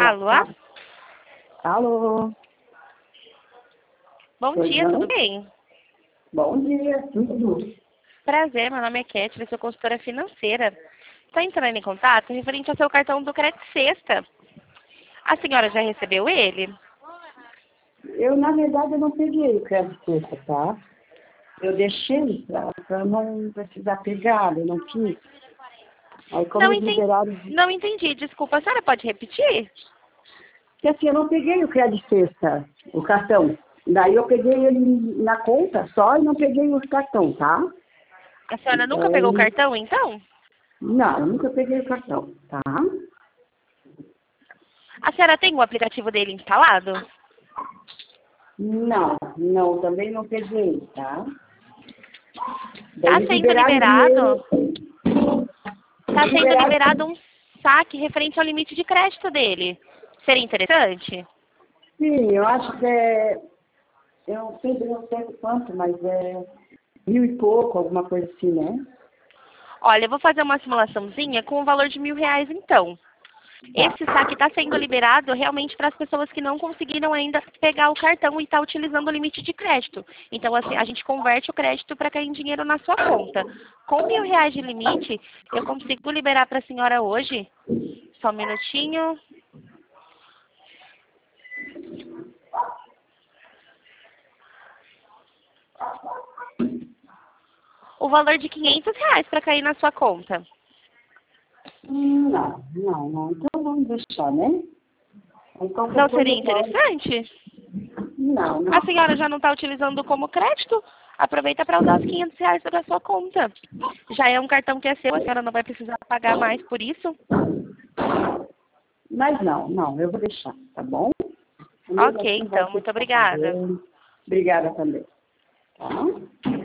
Alô? Alô? Bom Pois dia, não? tudo bem? Bom dia, tudo. Prazer, meu nome é Kathleen, sou consultora financeira. Estou entrando em contato referente ao seu cartão do Crédito Sexta. A senhora já recebeu ele? Na verdade, eu não peguei o crédito extra, tá? Eu deixei pra não precisar pegar, eu não quis. Aí como Não eles entendi, liberaram... não entendi, desculpa, a senhora pode repetir? Porque assim, eu não peguei o crédito extra, o cartão. Daí eu peguei ele na conta só e não peguei o cartão, tá? A senhora nunca Então, pegou o cartão, então? não, eu nunca peguei o cartão, tá? A senhora tem o aplicativo dele instalado? Não, também não peguei, tá? Daí Está eles sendo liberaram o liberado, dinheiro. está sendo Liberaram. liberado um saque referente ao limite de crédito dele. Seria interessante? Sim, eu acho que eu não sei quanto, mas é 1.000 e pouco, alguma coisa assim, né? Olha, eu vou fazer uma simulaçãozinha com o valor de R$ 1.000, então. Tá. Esse saque está sendo liberado realmente para as pessoas que não conseguiram ainda pegar o cartão e está utilizando o limite de crédito. Então, assim, a gente converte o crédito para cair em dinheiro na sua conta. Com R$ 1.000 de limite, eu consigo liberar para a senhora hoje. Só um minutinho. O valor de R$ 500 para cair na sua conta. Não. Então vamos deixar, né? Aí qualquer Não coisa seria eu falo. interessante? Não. A senhora já não está utilizando como crédito? Aproveita para usar os R$ 500 da sua conta. Já é um cartão que é seu, a senhora não vai precisar pagar mais por isso. Mas não, eu vou deixar, tá bom? Mesmo Ok, assim vai então, ter muito que estar obrigada. pagando. Obrigada também. Tá?